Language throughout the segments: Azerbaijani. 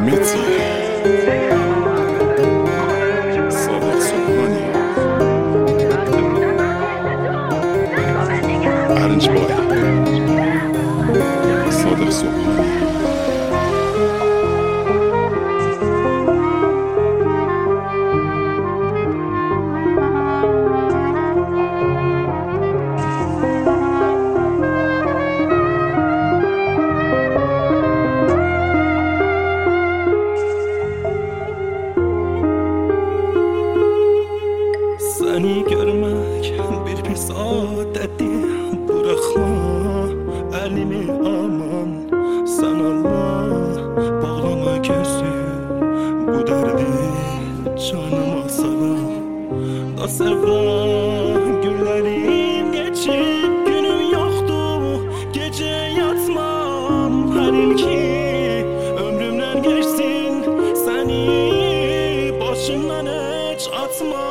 Mitzi, Sadık Subhani, Erinç Boy, Sadık Subhani. Səni görmək bir pis adətdir. Buraxma əlimi aman, sən Allah bağlama gözü. Bu dərdi canıma salam. Da sevran günlərim geçib, günüm yoxdur, gecə yatmam. Hər il ki ömrümdən geçsin, səni başımdan heç atma.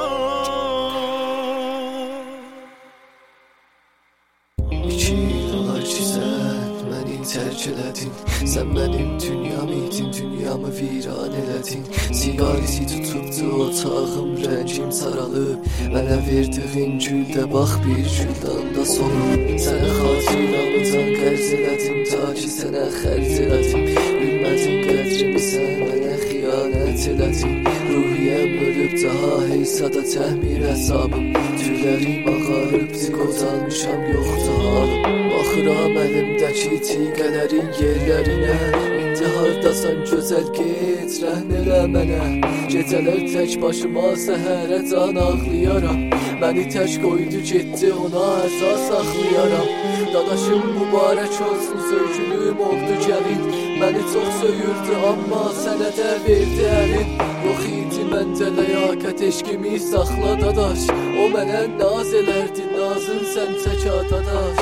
Terk elədin, sən mənim dünyam idin, dünyamı viran elədin. Sigareti tutubdu otağım, rəngim saralıb. Mənə verdiğin güldə bax bir güldan da solub. Sənə xatiramıdan qərz elədim, ta ki sənə xərc elədim. Bilmədin qədrimi, sən mənə xiyanət elədin. Ruhiyəm ölüb, daha heysada təhmir hesabım. Tüylərim ağarıbdı, qocalmışam, yoxdur halım. Baxıram əlimdəki tiqələrin yerlərinə. İndi hardasan gözəl, get rəhm elə mənə. Gecələr tək başıma, səhərə can ağlayaram. Məni tək qoydu getdi, ona əsas saxlayaram. Dadaşım mübarək olsun, söykünüm oldu gəlin. Məni çox söyürdü, amma sənə də verdi əlin. Yox idi məndə ləyaqət, eşqimi saxla dadaş. O mənə naz elərdi, nazın sən çəkə dadaş.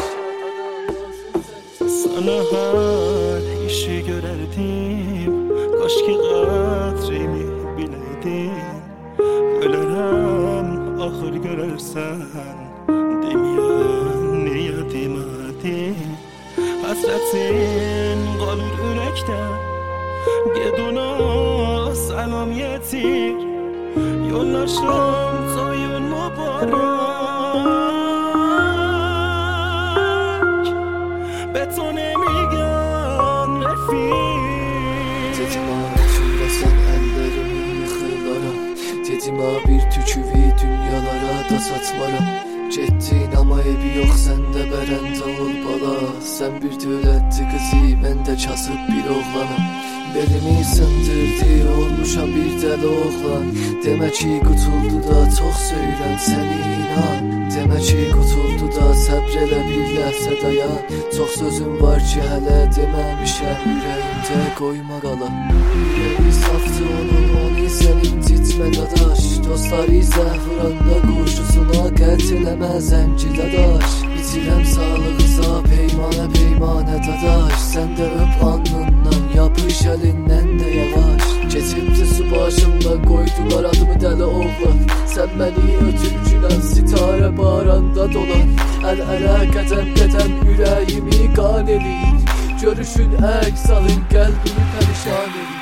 Sana her işi görərdim, kaş ki qədrimi biləydim. Ölərəm, axır görərsən, deməyən niyə demədin. Həsrətin qalır ürəkdə, ged ona səlam yetir. Yollaşım toyun mübarək, beton emigan refik. Dedim ağrıtırasan əllərimi yıxırlaram. Dedim bir tüküvi dünyalara da satmaram. Getdin amma evi yox, səndə bərəndə ol bala. Sən bir dövlətli qızı, mən də kasıb bir oğlanam. Belimi sındırdı, olmuşam bir dəli oğlan. Demə ki qutuldu da çox söyürəm səni inan. Demə ki qutuldu da səbr elə bir ləhsə dayan. Çox sözüm var ki hələ deməmişəm, ürəyimdə qoyma qala. Ürəyi safdı onun, onu sən incitmə dadaş. Dostları zəh vuranda qurşusuna qət eləmə zənci dadaş. Bitirəm sağlığıza peymanə peymanə dadaş. Sən də öp alnından, yapış əlindən də yavaş. Keçibdi su başımda, qoydular adımı dəli oğlan. Sən məni ötürkünən sitarə baranda dolan. Əl-ələ qədəm qədəm ürəyimi qan eləyir. Görüşün əks alın, qəlbimi pərişan eləyir.